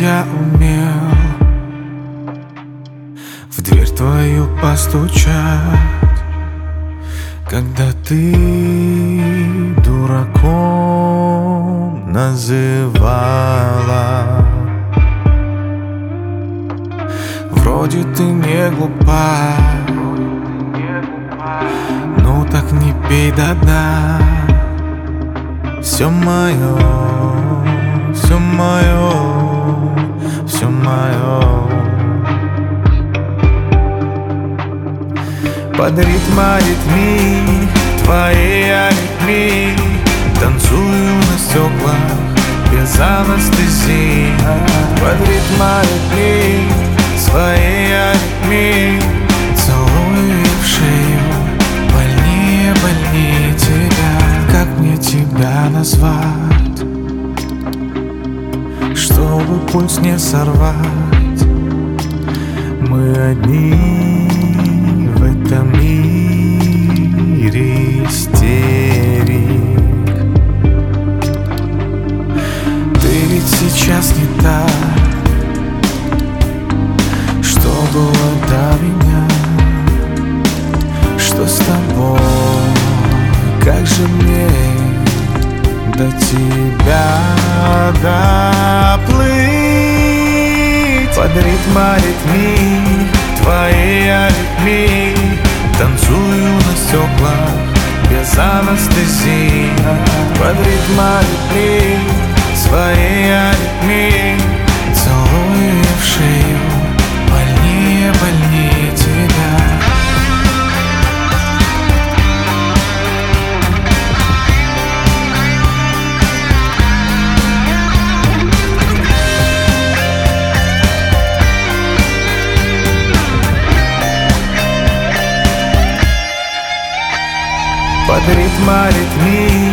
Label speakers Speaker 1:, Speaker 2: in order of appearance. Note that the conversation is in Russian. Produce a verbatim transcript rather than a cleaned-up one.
Speaker 1: я умел в дверь твою постучать, когда ты дураком называла. Вроде ты не глупа, ну так не пей до дна. Все мое, все мое, все мое. Под ритм аритмий, твоей аритмии танцую на стеклах без анестезии. Под ритм аритмий, своей аритмии целую в шею, больнее, больнее тебя. Как мне тебя назвать, чтобы пульс не сорвать? Мы одни в этом мире истерик. Ты ведь сейчас не та, что было до меня. Что с тобой? Как же мне до тебя доплыть? Под ритм аритмий, твоей аритмии танцую на стеклах без анестезии. Под ритм аритмий, своей аритмии целую в шею, больнее, больнее тебя. Под ритм аритмии,